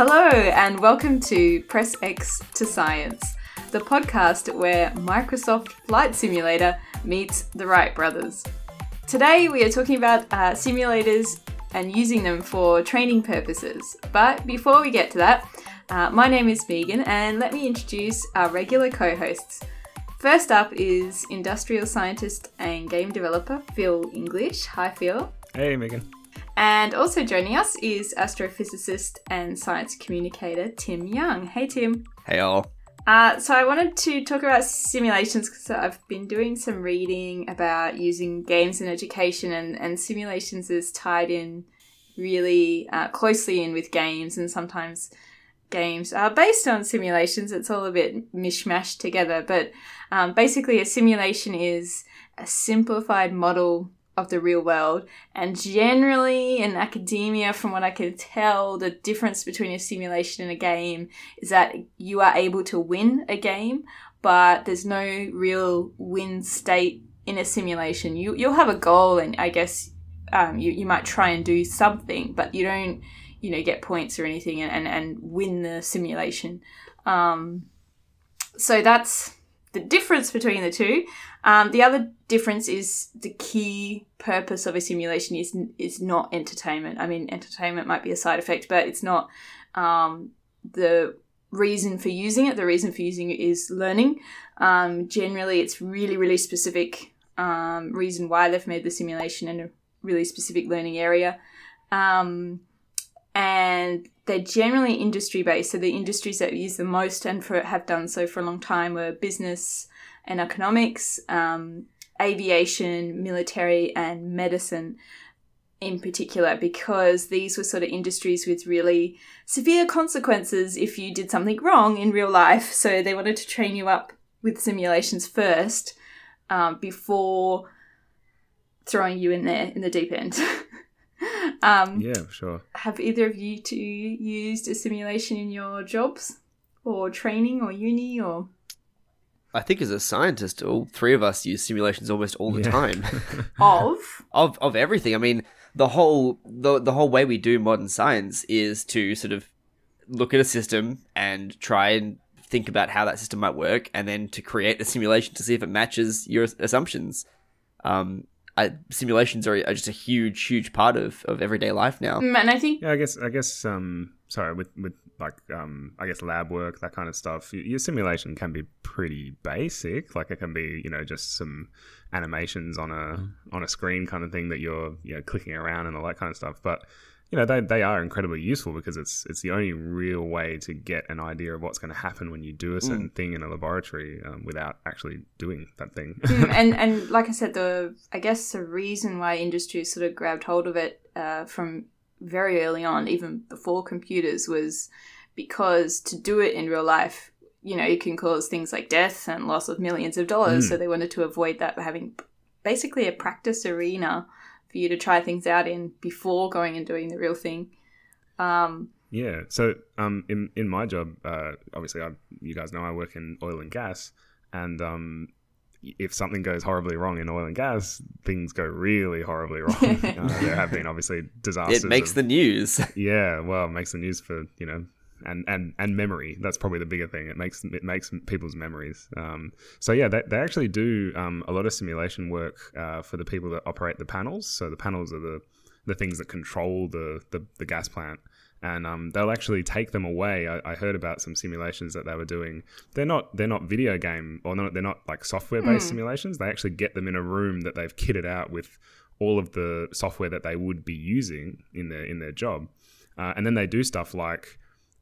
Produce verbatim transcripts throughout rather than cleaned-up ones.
Hello and welcome to Press X to Science, the podcast where Microsoft Flight Simulator meets the Wright brothers. Today we are talking about uh, simulators and using them for training purposes. But before we get to that, uh, my name is Megan and let me introduce our regular co-hosts. First up is industrial scientist and game developer Phil English. Hi Phil. Hey Megan. And also joining us is astrophysicist and science communicator Tim Young. Hey Tim. Hey all. Uh, so I wanted to talk about simulations because I've been doing some reading about using games in education, and, and simulations is tied in really uh, closely in with games, and sometimes games are based on simulations. It's all a bit mishmashed together, but um, basically a simulation is a simplified model of the real world, and generally in academia, from what I can tell, the difference between a simulation and a game is that you are able to win a game, but there's no real win state in a simulation. You, you'll have a goal, and I guess um, you, you might try and do something, but you don't, you know, get points or anything and, and, and win the simulation. Um, so that's the difference between the two. Um, the other difference is the key purpose of a simulation is is not entertainment. I mean, entertainment might be a side effect, but it's not um, the reason for using it. The reason for using it is learning. Um, generally, it's really, really specific um, reason why they've made the simulation in a really specific learning area. Um, and they're generally industry-based. So the industries that use the most and for have done so for a long time were business and economics, um, aviation, military, and medicine in particular, because these were sort of industries with really severe consequences if you did something wrong in real life. So they wanted to train you up with simulations first um, before throwing you in there in the deep end. um, yeah, sure. Have either of you two used a simulation in your jobs or training or uni or... I think as a scientist, all three of us use simulations almost all the Yeah. time. Of? of of everything. I mean, the whole the the whole way we do modern science is to sort of look at a system and try and think about how that system might work, and then to create a simulation to see if it matches your assumptions. Um, I, simulations are, are just a huge, huge part of, of everyday life now. Mm, And I think... Yeah, I guess I guess um sorry, with with like um I guess lab work, that kind of stuff, your simulation can be pretty basic. Like it can be, you know, just some animations on a on a screen kind of thing that you're, you know, clicking around and all that kind of stuff. But you know, they they are incredibly useful because it's it's the only real way to get an idea of what's going to happen when you do a certain mm. thing in a laboratory um, without actually doing that thing. mm, and and like I said, the I guess the reason why industry sort of grabbed hold of it uh, from very early on, even before computers, was because to do it in real life, you know, it can cause things like death and loss of millions of dollars. Mm. So they wanted to avoid that by having basically a practice arena for you to try things out in before going and doing the real thing. Um, yeah. So um, in in my job, uh, obviously, I, you guys know I work in oil and gas, and um, if something goes horribly wrong in oil and gas, things go really horribly wrong. uh, there have been obviously disasters. It makes of, the news. Yeah. Well, it makes the news for, you know, and, and, and memory. That's probably the bigger thing. It makes it makes people's memories. Um, so yeah, they they actually do um, a lot of simulation work uh, for the people that operate the panels. So the panels are the the things that control the the, the gas plant, and um, they'll actually take them away. I, I heard about some simulations that they were doing. They're not they're not video game or not. They're not like software based mm. simulations. They actually get them in a room that they've kitted out with all of the software that they would be using in their in their job, uh, and then they do stuff like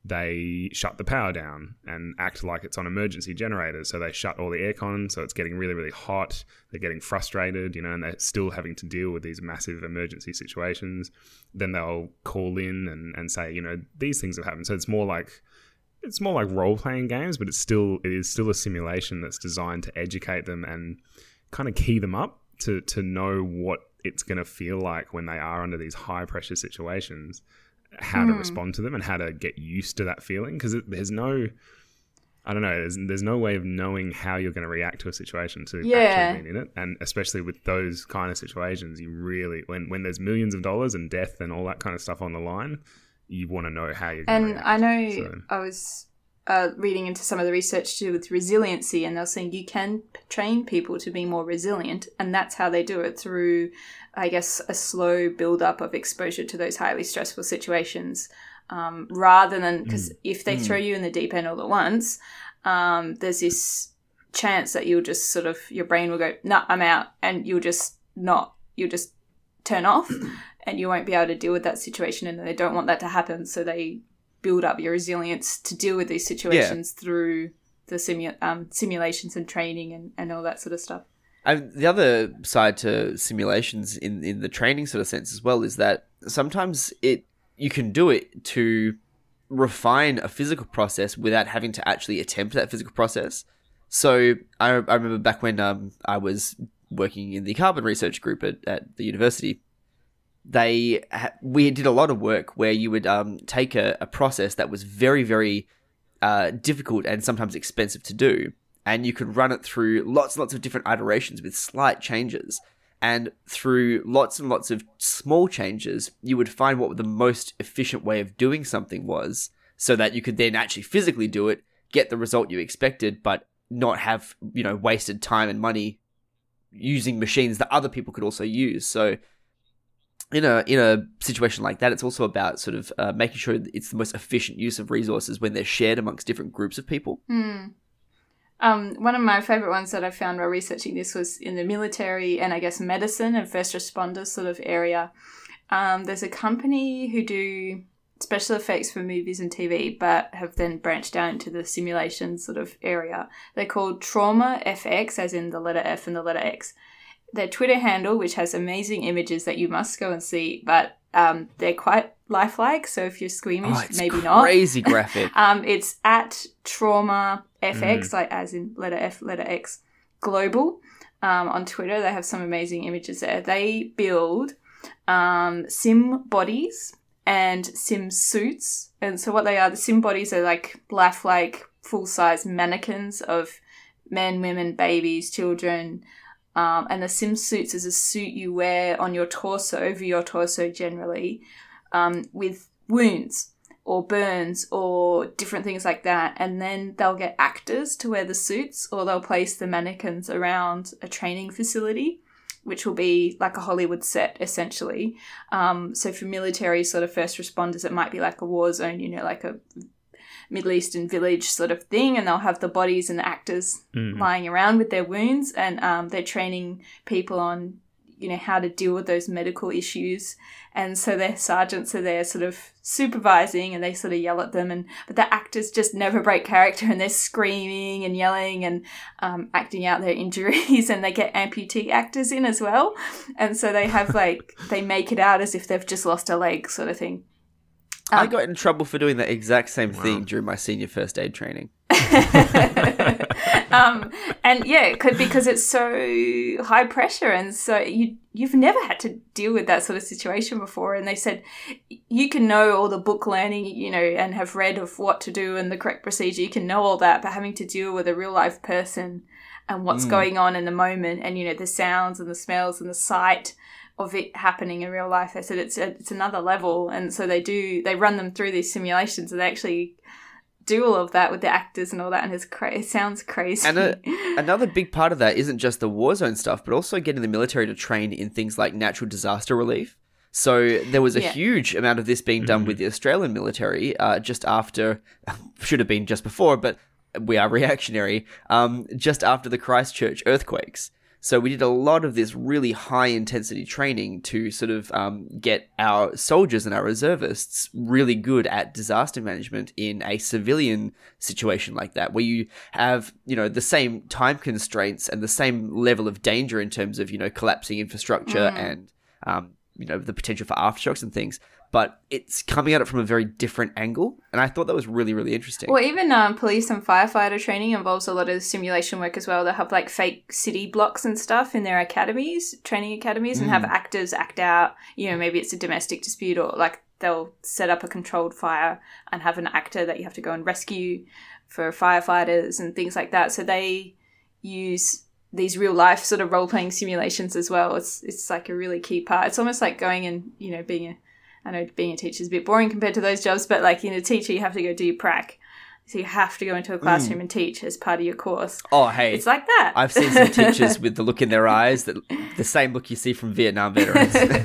they shut the power down and act like it's on emergency generators. So they shut all the aircon, so it's getting really, really hot. They're getting frustrated, you know, and they're still having to deal with these massive emergency situations. Then they'll call in and, and say, you know, these things have happened. So it's more like it's more like role-playing games, but it's still it is still a simulation that's designed to educate them and kind of key them up to to know what it's going to feel like when they are under these high-pressure situations, how to mm. respond to them and how to get used to that feeling, because there's no I don't know there's, there's no way of knowing how you're going to react to a situation to yeah. actually being in it, and especially with those kind of situations, you really when when there's millions of dollars and death and all that kind of stuff on the line, you want to know how you're going And to I know so. I was uh, reading into some of the research to do with resiliency, and they're saying you can p- train people to be more resilient, and that's how they do it, through, I guess, a slow build-up of exposure to those highly stressful situations, um, rather than, because mm. if they mm. throw you in the deep end all at once, um, there's this chance that you'll just sort of, your brain will go, nah, I'm out, and you'll just not, you'll just turn off and you won't be able to deal with that situation, and they don't want that to happen, so they build up your resilience to deal with these situations yeah. through the simu- um, simulations and training and, and all that sort of stuff. And the other side to simulations in, in the training sort of sense as well is that sometimes it you can do it to refine a physical process without having to actually attempt that physical process. So I, I remember back when um, I was working in the carbon research group at, at the university, they ha- we did a lot of work where you would um, take a, a process that was very, very uh, difficult and sometimes expensive to do, and you could run it through lots and lots of different iterations with slight changes. And through lots and lots of small changes, you would find what the most efficient way of doing something was, so that you could then actually physically do it, get the result you expected, but not have, you know, wasted time and money using machines that other people could also use. So in a in a situation like that, it's also about sort of uh, making sure that it's the most efficient use of resources when they're shared amongst different groups of people. Mm. Um, one of my favourite ones that I found while researching this was in the military and I guess medicine and first responders sort of area. Um, there's a company who do special effects for movies and T V, but have then branched out into the simulation sort of area. They're called Trauma F X, as in the letter F and the letter X. Their Twitter handle, which has amazing images that you must go and see, but um, they're quite lifelike, so if you're squeamish, oh, it's maybe not. Crazy graphic. um, it's at Trauma F X, mm. like as in letter F, letter X, global. Um, on Twitter, they have some amazing images there. They build um, sim bodies and sim suits. And so what they are, the sim bodies are like lifelike, full-size mannequins of men, women, babies, children. Um, and the sim suits is a suit you wear on your torso, over your torso generally, um, with wounds or burns or different things like that. And then they'll get actors to wear the suits, or they'll place the mannequins around a training facility, which will be like a Hollywood set, essentially. Um, so for military sort of first responders, it might be like a war zone, you know, like a Middle Eastern village sort of thing, and they'll have the bodies and the actors mm. lying around with their wounds, and um, they're training people on, you know, how to deal with those medical issues. And so their sergeants are there sort of supervising, and they sort of yell at them, and but the actors just never break character, and they're screaming and yelling and um, acting out their injuries, and they get amputee actors in as well. And so they have like, they make it out as if they've just lost a leg sort of thing. Um, I got in trouble for doing the exact same wow. thing during my senior first aid training. um, and yeah, could, because it's so high pressure, and so you you've never had to deal with that sort of situation before. And they said you can know all the book learning, you know, and have read of what to do and the correct procedure. You can know all that, but having to deal with a real life person and what's mm. going on in the moment, and you know the sounds and the smells and the sight of it happening in real life. I said it's a, it's another level, and so they do they run them through these simulations, and they actually do all of that with the actors and all that, and it's cra- it sounds crazy. And a, another big part of that isn't just the war zone stuff, but also getting the military to train in things like natural disaster relief. So there was a yeah. huge amount of this being done mm-hmm. with the Australian military uh, just after, should have been just before, but we are reactionary, um, just after the Christchurch earthquakes. So we did a lot of this really high-intensity training to sort of um, get our soldiers and our reservists really good at disaster management in a civilian situation like that, where you have, you know, the same time constraints and the same level of danger in terms of, you know, collapsing infrastructure mm. and, um, you know, the potential for aftershocks and things. But it's coming at it from a very different angle, and I thought that was really, really interesting. Well, even um, police and firefighter training involves a lot of simulation work as well. They have like fake city blocks and stuff in their academies, training academies, and mm. have actors act out, you know, maybe it's a domestic dispute, or like they'll set up a controlled fire and have an actor that you have to go and rescue for firefighters and things like that. So they use these real life sort of role-playing simulations as well. It's it's like a really key part. It's almost like going and, you know, being a I know being a teacher is a bit boring compared to those jobs, but like in a teacher, you have to go do your prac. So you have to go into a classroom mm. and teach as part of your course. Oh, hey. It's like that. I've seen some teachers with the look in their eyes, that the same look you see from Vietnam veterans.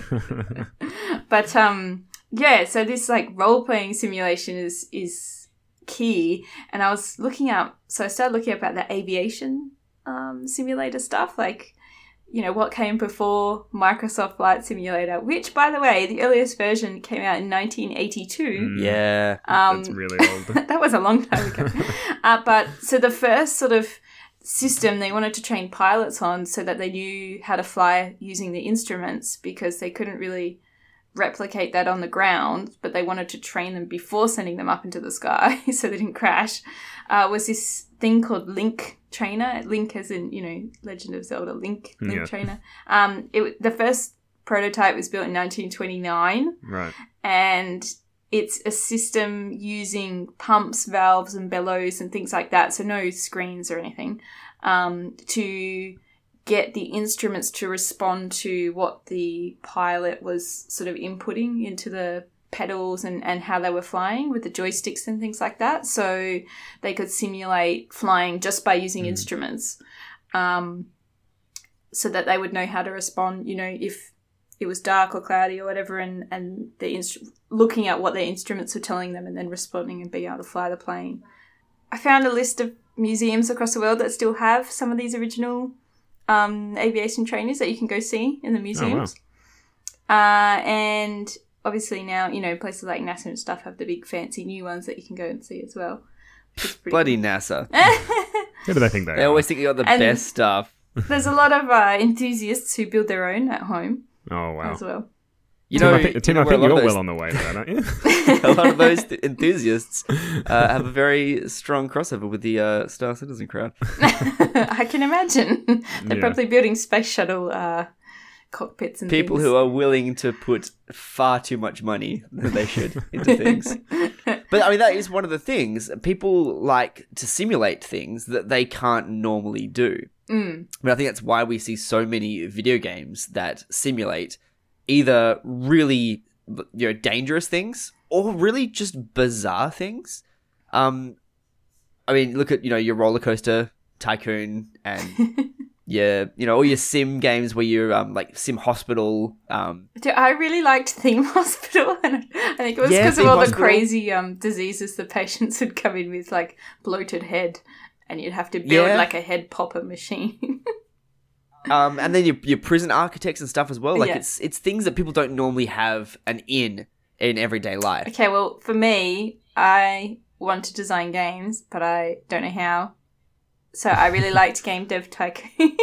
But um, yeah, so this like role-playing simulation is is key. And I was looking up, so I started looking up about the aviation um, simulator stuff, like, you know, what came before Microsoft Flight Simulator, which, by the way, the earliest version came out in nineteen eighty-two. Mm, yeah. Um, that's really old. That was a long time ago. uh, but so the first sort of system they wanted to train pilots on so that they knew how to fly using the instruments, because they couldn't really replicate that on the ground, but they wanted to train them before sending them up into the sky so they didn't crash, uh, was this thing called Link Trainer. Link as in, you know, Legend of Zelda, Link, Link Yeah. Trainer. Um, it the first prototype was built in nineteen twenty-nine, Right. and it's a system using pumps, valves, and bellows and things like that, so no screens or anything, um, to get the instruments to respond to what the pilot was sort of inputting into the pedals and, and how they were flying with the joysticks and things like that. So they could simulate flying just by using mm. instruments, um, so that they would know how to respond, you know, if it was dark or cloudy or whatever, and, and the instru- looking at what their instruments were telling them and then responding and being able to fly the plane. I found a list of museums across the world that still have some of these original um, aviation trainers that you can go see in the museums. Oh, wow. Uh, and obviously now, you know, places like NASA and stuff have the big fancy new ones that you can go and see as well. Bloody cool. NASA. Who do they think they They are? always think they got the And best stuff. There's a lot of uh, enthusiasts who build their own at home Oh, wow. as well. You Tim, know, I think, Tim, you I know think where a lot you're of those- well on the way to that, aren't you? a lot of those th- enthusiasts uh, have a very strong crossover with the uh, Star Citizen crowd. I can imagine. They're Yeah. probably building space shuttle uh, cockpits and People things. who are willing to put far too much money than they should into things. But I mean, that is one of the things. People like to simulate things that they can't normally do. Mm. But I think that's why we see so many video games that simulate either really, you know, dangerous things or really just bizarre things. Um, I mean, look at, you know, your Roller Coaster Tycoon and your, you know, all your sim games where you're um, like Sim Hospital. Um, Dude, I really liked Theme Hospital, and I think it was Yeah, because of Theme all Hospital. the crazy um, diseases the patients would come in with, like bloated head, and you'd have to build Yeah. like a head popper machine. um, and then your your prison architects and stuff as well. Like Yeah. it's it's things that people don't normally have an in in everyday life. Okay, well, for me, I want to design games, but I don't know how. So I really liked Game Dev Tycoon.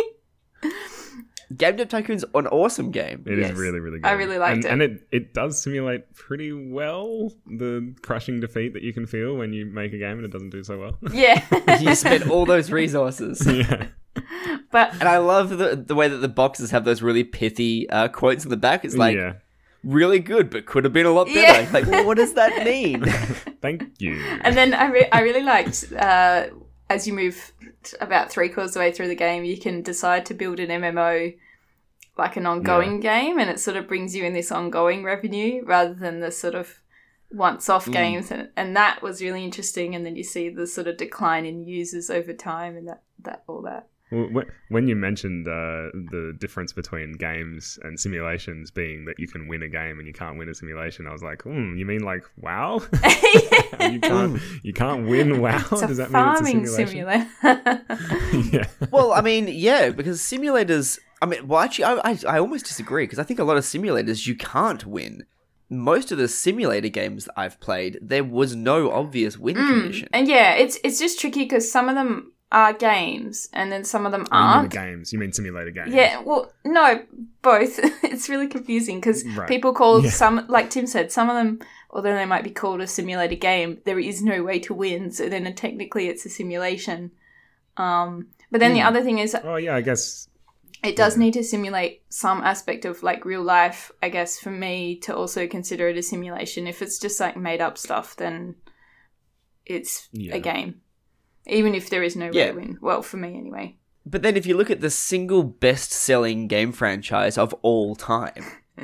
Game Dev Tycoon's an awesome game. It is Yes. really, really good. I really liked and, it. And it, it does simulate pretty well the crushing defeat that you can feel when you make a game and it doesn't do so well. Yeah. You spend all those resources. yeah. But And I love the the way that the boxes have those really pithy uh, quotes in the back. It's like, yeah. really good, but could have been a lot better. Yeah. Like, well, what does that mean? Thank you. And then I, re- I really liked, uh, as you move t- about three quarters of the way through the game, you can decide to build an M M O, like an ongoing game, and it sort of brings you in this ongoing revenue rather than the sort of once-off Mm. games. And, and that was really interesting. And then you see the sort of decline in users over time and that, that all that. Well, wh- when you mentioned uh, the difference between games and simulations being that you can win a game and you can't win a simulation, I was like, hmm, you mean like WoW? you can't you can't win WoW? It's a Does that farming mean it's a simulation? simulator. yeah. Well, I mean, yeah, because simulators. I mean, well, actually, I I, I almost disagree because I think a lot of simulators you can't win. Most of the simulator games that I've played, there was no obvious win condition. And yeah, it's it's just tricky because some of them are games and then some of them Oh, you mean aren't. the games. You mean simulator games. Yeah, well, no, both. It's really confusing because Right. people call Yeah. some, like Tim said, some of them, although they might be called a simulator game, there is no way to win. So then uh, technically it's a simulation. Um, but then the Hmm. other thing is Oh, yeah, I guess. it does need to simulate some aspect of like real life, I guess, for me to also consider it a simulation. If it's just like made up stuff, then it's Yeah. a game. Even if there is no way Yeah. to win. Well, for me anyway. But then if you look at the single best-selling game franchise of all time,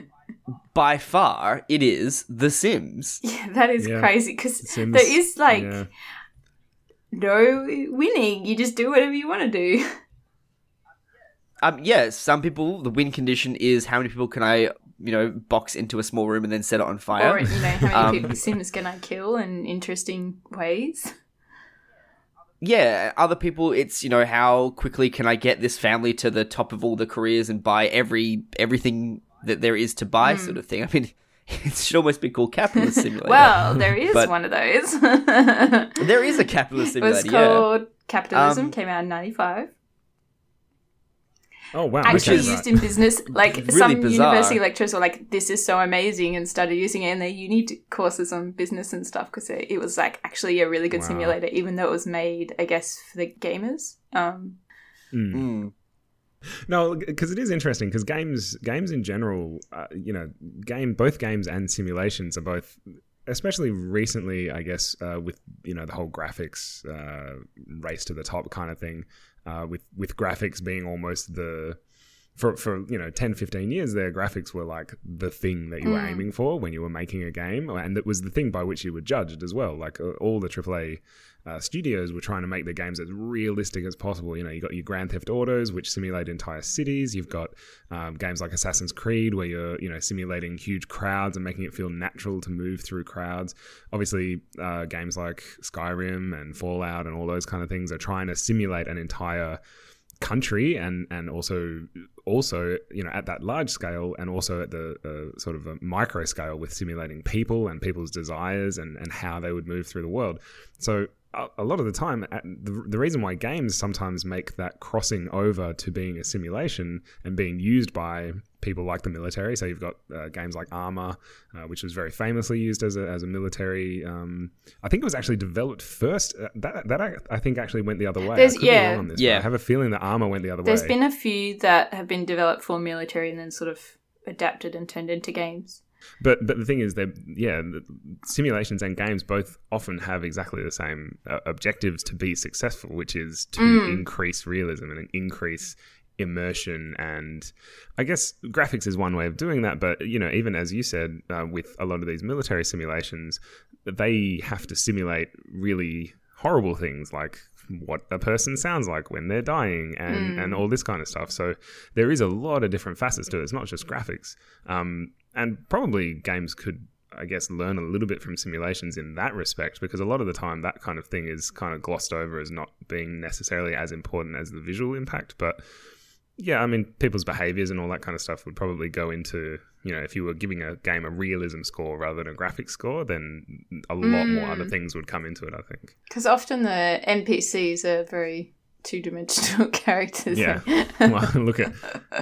by far, it is The Sims. Yeah, that is Yeah. crazy because Sims, there is like yeah. no winning. You just do whatever you want to do. Um, yeah, some people, the win condition is how many people can I, you know, box into a small room and then set it on fire. Or, you know, how many Um, people Sims can I kill in interesting ways? Yeah, other people, it's, you know, how quickly can I get this family to the top of all the careers and buy every everything that there is to buy, Hmm. sort of thing. I mean, it should almost be called Capitalist Simulator. Well, there is But- one of those. There is a Capitalist It was Simulator, yeah. called Capitalism, Um, came out in ninety-five. Oh wow! Actually okay, used right. in business. Like Really some bizarre. university lecturers were like, this is so amazing, and started using it in their uni t- courses on business and stuff because it, it was like actually a really good Wow. simulator, even though it was made, I guess, for the gamers. Um, Mm. Mm. No, because it is interesting. Because games, games in general, uh, you know, game both games and simulations are both, especially recently, I guess, uh, with you know the whole graphics uh, race to the top kind of thing, uh, with with graphics being almost the for for you know ten, fifteen years there, graphics were like the thing that you were Mm. aiming for when you were making a game, and it was the thing by which you were judged as well. Like uh, all the triple A uh, studios were trying to make their games as realistic as possible. You know, you got your Grand Theft Autos, which simulate entire cities. You've got um, games like Assassin's Creed, where you're you know simulating huge crowds and making it feel natural to move through crowds. Obviously, uh, games like Skyrim and Fallout and all those kind of things are trying to simulate an entire country and and also also you know at that large scale and also at the uh, sort of a micro scale with simulating people and people's desires and and how they would move through the world. So a, a lot of the time at the, the reason why games sometimes make that crossing over to being a simulation and being used by people like the military, so you've got uh, games like Arma, uh, which was very famously used as a, as a military um, I think it was actually developed first, uh, that that I, I think actually went the other way. There's- I could be yeah. wrong on this, Yeah. but I have a feeling that Arma went the other there's way. been a few that have been developed for military and then sort of adapted and turned into games. But but the thing is, that yeah, the simulations and games both often have exactly the same uh, objectives to be successful, which is to Mm. increase realism and increase immersion. And I guess graphics is one way of doing that. But you know, even as you said, uh, with a lot of these military simulations, they have to simulate really horrible things like what a person sounds like when they're dying and, Mm. and all this kind of stuff. So there is a lot of different facets to it. It's not just graphics. Um, and probably games could, I guess, learn a little bit from simulations in that respect, because a lot of the time that kind of thing is kind of glossed over as not being necessarily as important as the visual impact. But yeah, I mean, people's behaviors and all that kind of stuff would probably go into, you know, if you were giving a game a realism score rather than a graphics score, then a lot more Mm. other things would come into it, I think. Because often the N P Cs are very two-dimensional characters. Yeah. Well, look at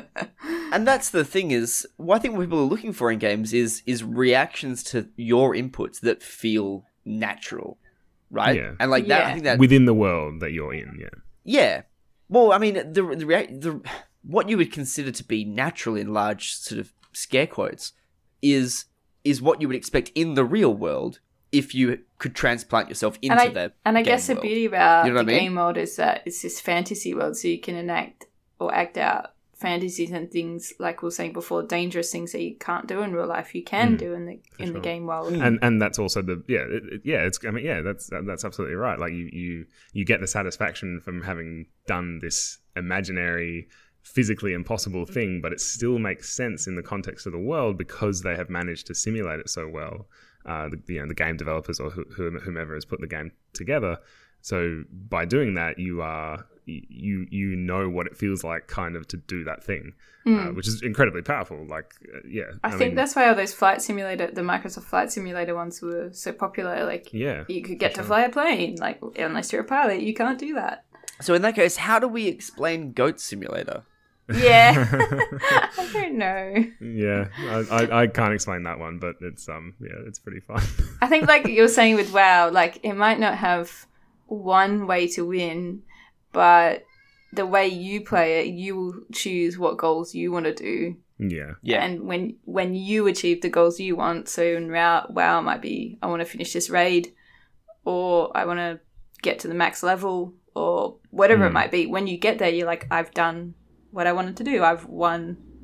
And that's the thing is, what I think what people are looking for in games is is reactions to your inputs that feel natural, right? Yeah. And like that, I Yeah. think that within the world that you're in, yeah. yeah. Well, I mean, the the, rea- the what you would consider to be natural in large sort of scare quotes is is what you would expect in the real world if you could transplant yourself into and I, the and I game guess the world. beauty about You know the what I mean? game world is that it's this fantasy world, so you can enact or act out fantasies and things like we were saying before, dangerous things that you can't do in real life, you can Mm, do in the in sure. the game world. And and that's also the yeah it, it- yeah it's I mean yeah that's that's absolutely right. Like you you you get the satisfaction from having done this imaginary, physically impossible thing, but it still makes sense in the context of the world because they have managed to simulate it so well. Uh, the, you know, the game developers or who, whomever has put the game together. So by doing that, you are you you know what it feels like, kind of, to do that thing, uh, which is incredibly powerful. Like, uh, yeah, I, I think mean, that's why all those flight simulator, the Microsoft Flight Simulator ones were so popular. Like, yeah, you could get for to sure. fly a plane. Like, unless you're a pilot, you can't do that. So in that case, how do we explain Goat Simulator? Yeah, I don't know. Yeah, I, I, I can't explain that one, but it's um yeah, it's pretty fun. I think, like you were saying with WoW, like it might not have one way to win, but the way you play it, you will choose what goals you want to do. Yeah, Yeah. And when when you achieve the goals you want, so in WoW, WoW might be, I want to finish this raid, or I want to get to the max level, or whatever Mm. it might be. When you get there, you're like, I've done what I wanted to do. I've won,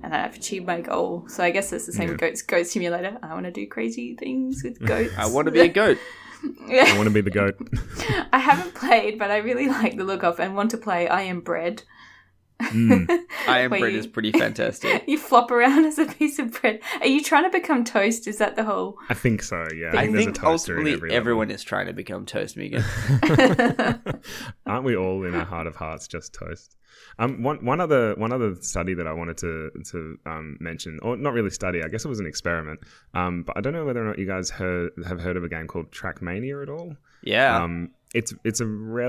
and I've achieved my goal. So I guess it's the same Yeah. with Goats Goat Simulator. I want to do crazy things with goats. I want to be a goat. I want to be the goat. I haven't played, but I really like the look of and want to play I Am Bread. Mm. I Am Where Bread you- is pretty fantastic. You flop around as a piece of bread. Are you trying to become toast? Is that the whole... I think so. Yeah, I I think, there's a think toaster in ultimately every level. everyone is trying to become toast, Megan. Aren't we all in our heart of hearts just toast? Um, one one other one other study that I wanted to to um, mention, or not really study, I guess it was an experiment. Um, but I don't know whether or not you guys heard have heard of a game called Trackmania at all. Yeah. Um, it's it's a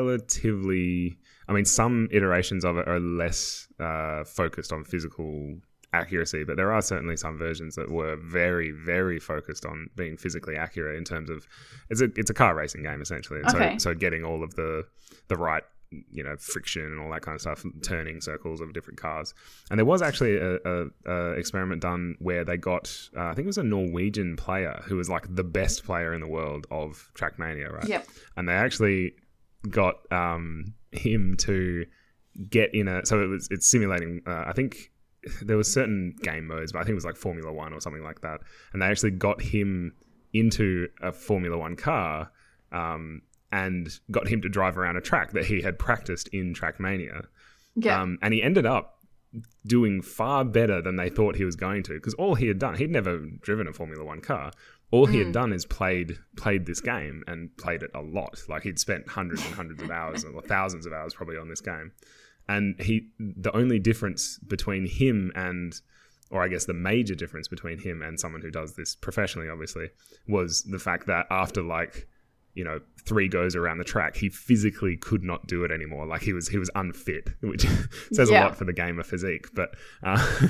relatively, I mean, some iterations of it are less uh, focused on physical accuracy, but there are certainly some versions that were very, very focused on being physically accurate in terms of it's a it's a car racing game essentially. And Okay. So so getting all of the the right, you know, friction and all that kind of stuff, turning circles of different cars. And there was actually a, a, a experiment done where they got, uh, I think it was a Norwegian player who was like the best player in the world of Trackmania, right? Yep. And they actually got um, him to get in a, so it was it's simulating, uh, I think there was certain game modes, but I think it was like Formula One or something like that. And they actually got him into a Formula One car, um, and got him to drive around a track that he had practiced in Trackmania. Yeah. Um, and he ended up doing far better than they thought he was going to, because all he had done, he'd never driven a Formula One car. All he had done is played played this game and played it a lot. Like he'd spent hundreds and hundreds of hours, or thousands of hours probably on this game. And he, the only difference between him and, or I guess the major difference between him and someone who does this professionally, obviously, was the fact that after like, you know, three goes around the track, he physically could not do it anymore. Like he was, he was unfit, which says Yeah. a lot for the game of physique. But, uh,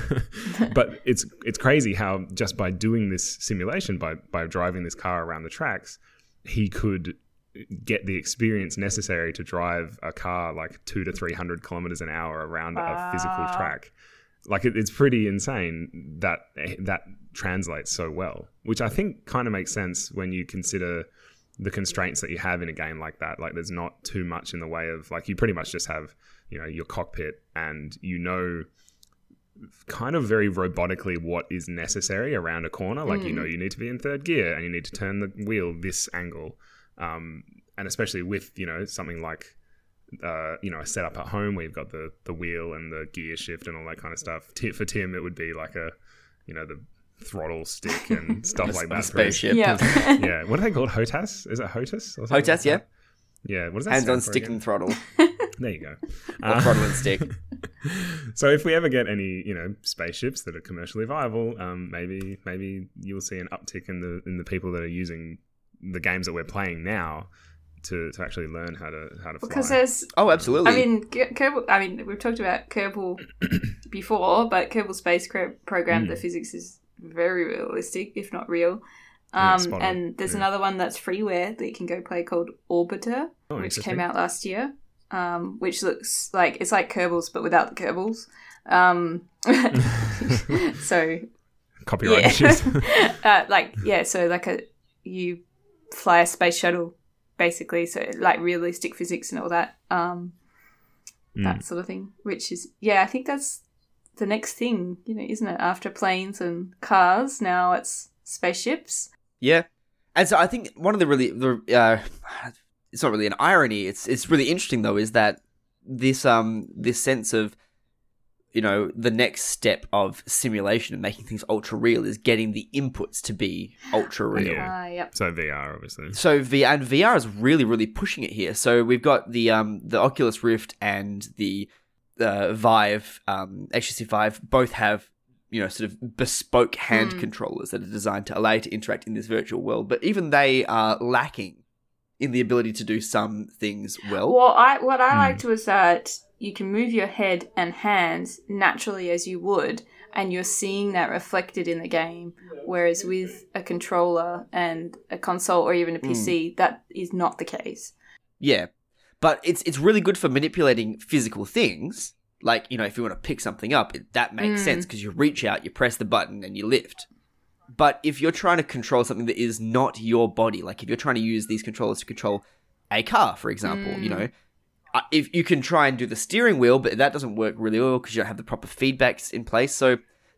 but it's it's crazy how just by doing this simulation, by by driving this car around the tracks, he could get the experience necessary to drive a car like two to three hundred kilometers an hour around a physical Wow. track. Like it, it's pretty insane that that translates so well, which I think kind of makes sense when you consider the constraints that you have in a game like that. Like there's not too much in the way of, like, you pretty much just have, you know, your cockpit and you know kind of very robotically what is necessary around a corner. Like, you know, you need to be in third gear and you need to turn the wheel this angle. Um, and especially with, you know, something like, uh, you know, a setup at home where you've got the, the wheel and the gear shift and all that kind of stuff. T- for Tim, it would be like a, you know, the throttle stick and stuff like On that. a spaceship. Yeah. Yeah. What are they called? HOTAS? Is it HOTAS? Or something HOTAS, like yeah. that? Yeah. What does that Hands stand on for stick again? and throttle. There you go. Or Uh, throttle and stick. so if we ever get any, you know, spaceships that are commercially viable, um, maybe maybe you'll see an uptick in the in the people that are using the games that we're playing now to, to actually learn how to how to fly. Because there's, Oh, absolutely. I mean, Ke- Kerbal. I mean, we've talked about Kerbal before, but Kerbal Space Cro- Program, the physics is very realistic, if not real. Yeah, Um, spot on. and there's Yeah. another one that's freeware that you can go play called Orbiter, Oh, which interesting. came out last year. Um, which looks like it's like Kerbals but without the Kerbals. Um, so Copyright yeah, issues. uh, like yeah, so like a you fly a space shuttle basically, so like realistic physics and all that, um, Mm. that sort of thing. Which is yeah, I think that's the next thing, you know, isn't it? After planes and cars, now it's spaceships. Yeah, and so I think one of the really, the, uh, it's not really an irony. It's it's really interesting though, is that this um this sense of, you know, the next step of simulation and making things ultra real is getting the inputs to be ultra real. Yeah. Ah, yep. So V R, obviously. So V and V R is really really pushing it here. So we've got the um the Oculus Rift and the uh, Vive, um H T C Vive, both have, you know, sort of bespoke hand Mm. controllers that are designed to allow you to interact in this virtual world. But even they are lacking in the ability to do some things well. Well, I what I Hmm. liked was that you can move your head and hands naturally as you would, and you're seeing that reflected in the game. Whereas with a controller and a console or even a P C, that is not the case. Yeah, but it's it's really good for manipulating physical things. Like, you know, if you want to pick something up, it, that makes Mm. sense because you reach out, you press the button, and you lift. But if you're trying to control something that is not your body, like if you're trying to use these controllers to control a car, for example, you know, uh, if you can try and do the steering wheel, but that doesn't work really well because you don't have the proper feedbacks in place. So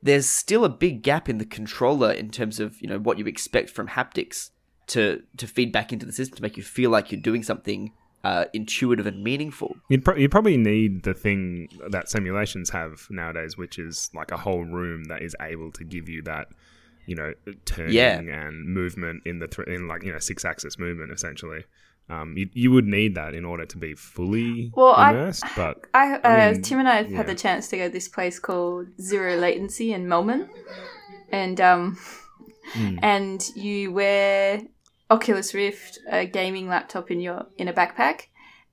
there's still a big gap in the controller in terms of, you know, what you expect from haptics to to feed back into the system to make you feel like you're doing something uh, intuitive and meaningful. You'd, pro- you'd probably need the thing that simulations have nowadays, which is like a whole room that is able to give you that, you know, turning Yeah. and movement in the th- in like, you know, six axis movement essentially. Um, you you would need that in order to be fully Well, I- immersed, but I, uh, I mean, Tim and I have yeah. had the chance to go to this place called Zero Latency in Melbourne, and um, Mm. and you wear Oculus Rift, a gaming laptop in your in a backpack,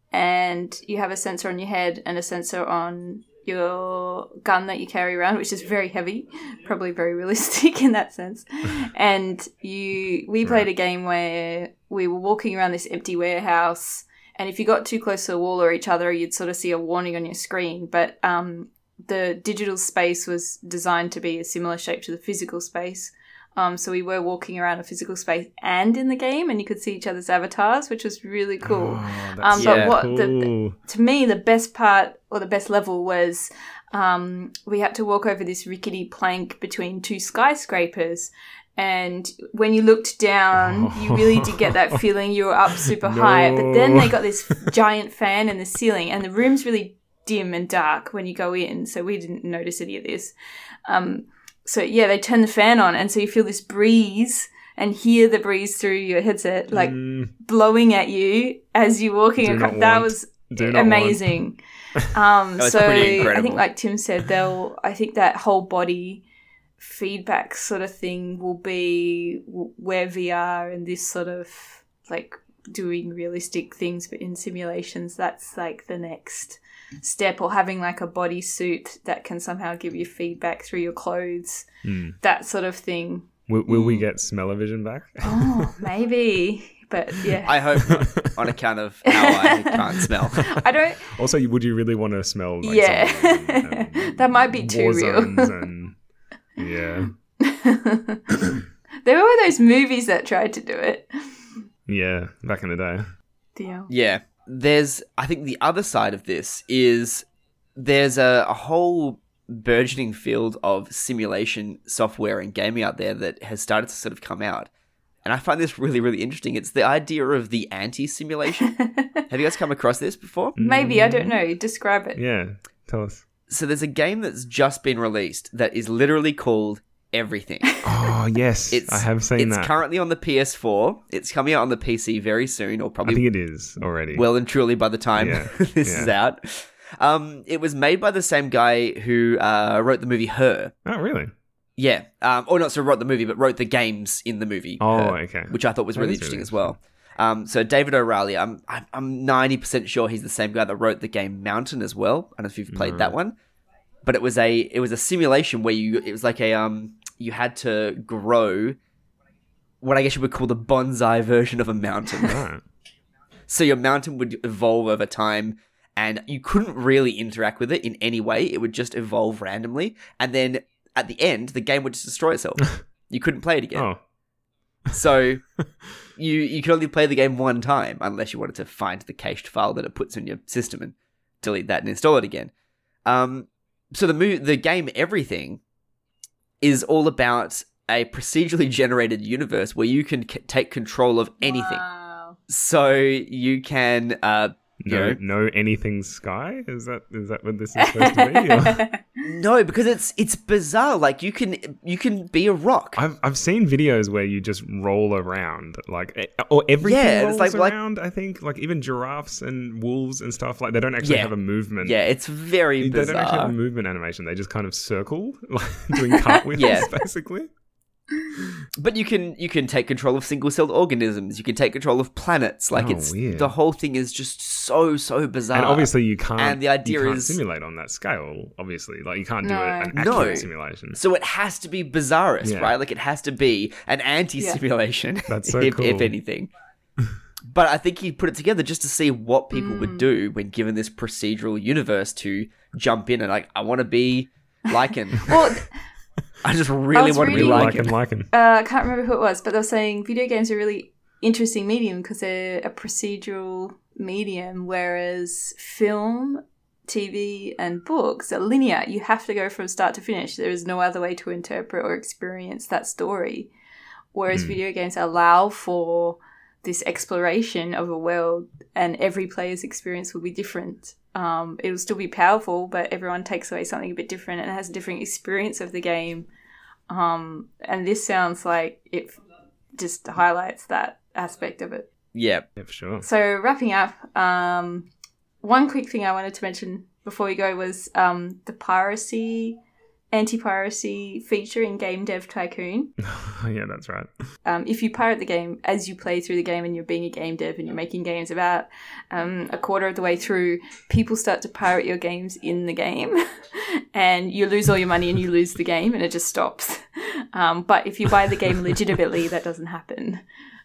and you have a sensor on your head and a sensor on your gun that you carry around, which is very heavy, probably very realistic in that sense. And you, we played Right. a game where we were walking around this empty warehouse, and if you got too close to a wall or each other, you'd sort of see a warning on your screen. But um, the digital space was designed to be a similar shape to the physical space. Um, so we were walking around a physical space and in the game, and you could see each other's avatars, which was really cool. Oh, Um, that's but Yeah. what cool. the, the to me the best part or the best level was um, we had to walk over this rickety plank between two skyscrapers, and when you looked down, you really did get that feeling you were up super high. But then No. they got this giant fan in the ceiling, and the room's really dim and dark when you go in, so we didn't notice any of this. Um, so yeah, they turn the fan on, and so you feel this breeze and hear the breeze through your headset, like Mm, blowing at you as you're walking Do across. not That want. was do not amazing. Um, That was so pretty I incredible. think, like Tim said, they'll. I think that whole body feedback sort of thing will be w- where V R and this sort of like doing realistic things but in simulations. That's like the next step, or having like a bodysuit that can somehow give you feedback through your clothes. mm. That sort of thing. Will, will we Mm. get smell-o-vision back? Oh, maybe. But yeah, I hope not, on account of how I can't smell. I don't. Also, you- would you really want to smell? Like, Yeah. some, um, That might be too war real. zones and yeah, There were those movies that tried to do it. yeah. Back in the day. Yeah. Yeah. There's, I think the other side of this is there's a, a whole burgeoning field of simulation software and gaming out there that has started to sort of come out. And I find this really, really interesting. It's the idea of the anti-simulation. Have you guys come across this before? Maybe, I don't know. Describe it. Yeah, tell us. So there's a game that's just been released that is literally called Everything. Oh yes, It's I have seen It's that. currently on the P S four. It's coming out on the P C very soon, or I probably think it is already. well and truly by the time Yeah, this yeah. is out. Um, it was made by the same guy who uh, wrote the movie Her. oh really? Yeah, um, or not so wrote the movie, but wrote the games in the movie. Oh, Her, okay. which I thought was That really is interesting really as well. Um, so David O'Reilly, I'm I'm- I'm ninety percent sure he's the same guy that wrote the game Mountain as well. I don't know if you've played No. that one, but it was a it was a simulation where you it was like a um you had to grow what I guess you would call the bonsai version of a mountain. Right. So your mountain would evolve over time, and you couldn't really interact with it in any way. It would just evolve randomly, and then at the end, the game would just destroy itself. You couldn't play it again. Oh, So you you could only play the game one time unless you wanted to find the cached file that it puts in your system and delete that and install it again. Um, so the mo- the game Everything is all about a procedurally generated universe where you can c- take control of anything. Wow. So you can uh, you no, know, no anything sky. Is that is that what this is supposed to be? Or- no, because it's it's bizarre. Like you can you can be a rock. I've I've seen videos where you just roll around, like eh, or everything Yeah, rolls it's like- like- around. I think like even giraffes and wolves and stuff, like they don't actually Yeah. have a movement. Yeah, it's very They don't actually have bizarre. a movement animation. They just kind of circle, like doing cartwheels, Yeah. basically. But you can you can take control of single-celled organisms. You can take control of planets. Like Oh, it's weird. the whole thing is just so so bizarre. And obviously, you can't. And the idea you can't is- simulate on that scale. Obviously, like you can't do No. it, an No. accurate simulation. so it has to be bizarrest, Yeah. right? Like it has to be an anti-simulation. That's so if, cool. if anything. But I think he put it together just to see what people Mm. would do when given this procedural universe to jump in and like I want to be Lycan. Well, I just really was want to be reading- Like Lycan. and like and uh, I can't remember who it was, but they were saying video games are a really interesting medium because they're a procedural medium, whereas film T V and books are linear. You have to go from start to finish. There is no other way to interpret or experience that story. Whereas mm. video games allow for this exploration of a world, and every player's experience will be different. Um, it will still be powerful, but everyone takes away something a bit different and has a different experience of the game. Um, and this sounds like it just highlights that aspect of it. Yeah, yeah for sure. So wrapping up, um, one quick thing I wanted to mention before we go was um, the piracy, anti-piracy feature in Game Dev Tycoon. Yeah, that's right. Um, if you pirate the game as you play through the game and you're being a game dev and you're making games, about um, a quarter of the way through, people start to pirate your games in the game and you lose all your money and you lose the game and it just stops. Um, but if you buy the game legitimately, that doesn't happen.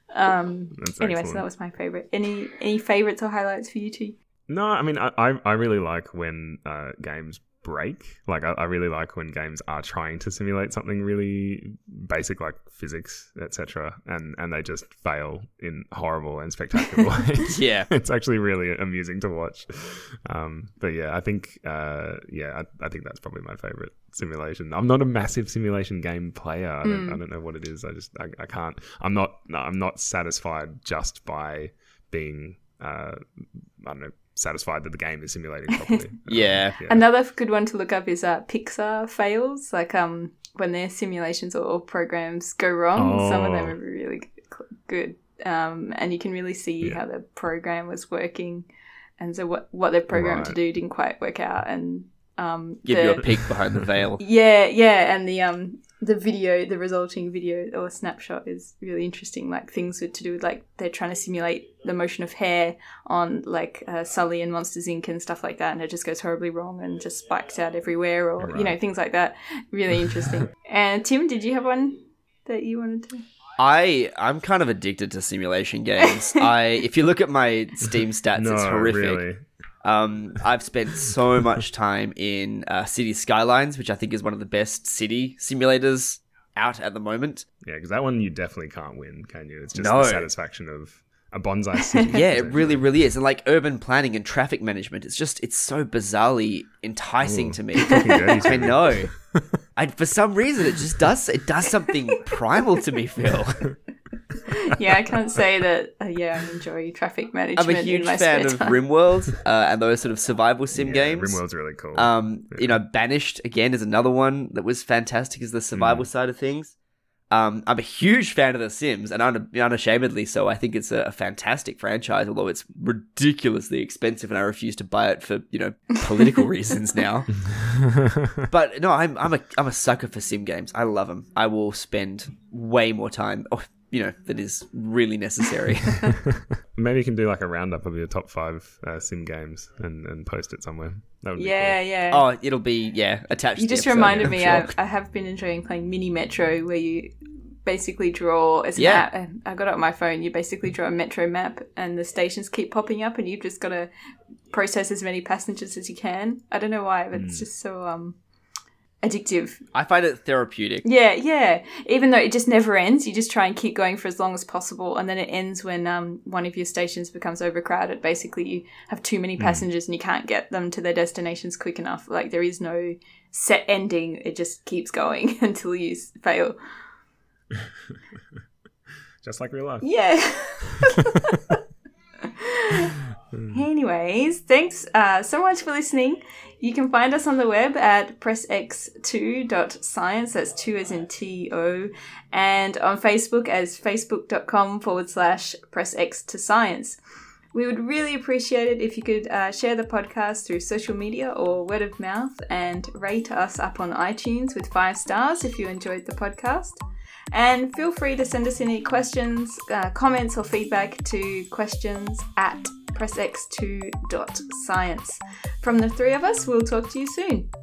Um, anyway, excellent. So that was my favourite. Any any favourites or highlights for you two? No, I mean, I, I, I really like when uh, games break. Like, I, I really like when games are trying to simulate something really basic, like physics, et cetera, and, and they just fail in horrible and spectacular ways. Yeah. It's actually really amusing to watch. Um, but yeah, I think, uh, yeah, I, I think that's probably my favorite simulation. I'm not a massive simulation game player. I don't, mm. I don't know what it is. I just, I, I can't, I'm not, no, I'm not satisfied just by being, uh, I don't know, satisfied that the game is simulating properly. yeah. yeah. Another good one to look up is uh, Pixar fails. Like um, when their simulations or programs go wrong, oh. some of them are really good. Um, and you can really see yeah. how the program was working. And so what, what they're programmed right. to do didn't quite work out. And um, give the, you a peek behind the veil. Yeah, yeah. And the um the video, the resulting video or snapshot is really interesting. Like things to do with like they're trying to simulate the motion of hair on like uh, Sully and Monsters Incorporated and stuff like that, and it just goes horribly wrong and just spikes out everywhere, or right. you know, things like that. Really interesting. And Tim, did you have one that you wanted to? I I'm kind of addicted to simulation games. I if you look at my Steam stats, no, it's horrific. Really. Um, I've spent so much time in uh, City Skylines, which I think is one of the best city simulators out at the moment. Yeah, because that one you definitely can't win, can you? It's just no. the satisfaction of a bonsai city. Yeah, it really, really is. And like urban planning and traffic management, it's just, it's so bizarrely enticing Ooh, to me. dirty I know. I, for some reason, it just does, it does something primal to me, Phil. Yeah, I can't say that, uh, yeah, I enjoy traffic management. I'm a huge in my fan of time. RimWorld uh, and those sort of survival sim yeah, games. RimWorld's really cool. Um, yeah. You know, Banished, again, is another one that was fantastic as the survival mm. side of things. Um, I'm a huge fan of The Sims, and un- unashamedly so. I think it's a, a fantastic franchise, although it's ridiculously expensive, and I refuse to buy it for, you know, political reasons now. But no, I'm I'm a I'm a sucker for sim games. I love them. I will spend way more time, oh, you know, that is really necessary. Maybe you can do like a roundup of your top five uh, sim games and, and post it somewhere. That would yeah, be cool. yeah. Oh, it'll be, yeah, attached You to the just episode, reminded I'm me, sure. I, I have been enjoying playing Mini Metro, where you basically draw, as an Yeah. app, and I got it on my phone, you basically draw a metro map and the stations keep popping up and you've just got to process as many passengers as you can. I don't know why, but mm. it's just so um addictive. I find it therapeutic. Yeah, yeah. Even though it just never ends, you just try and keep going for as long as possible, and then it ends when um one of your stations becomes overcrowded. Basically, you have too many passengers mm. and you can't get them to their destinations quick enough. Like, there is no set ending. It just keeps going until you fail. Just like real life. Yeah. Anyways, thanks uh, so much for listening. You can find us on the web at press x two dot science, that's two as in T O, and on Facebook as facebook.com forward slash pressx to science. We would really appreciate it if you could uh, share the podcast through social media or word of mouth, and rate us up on iTunes with five stars if you enjoyed the podcast. And feel free to send us any questions, uh, comments or feedback to questions at press x two dot science. From the three of us, we'll talk to you soon.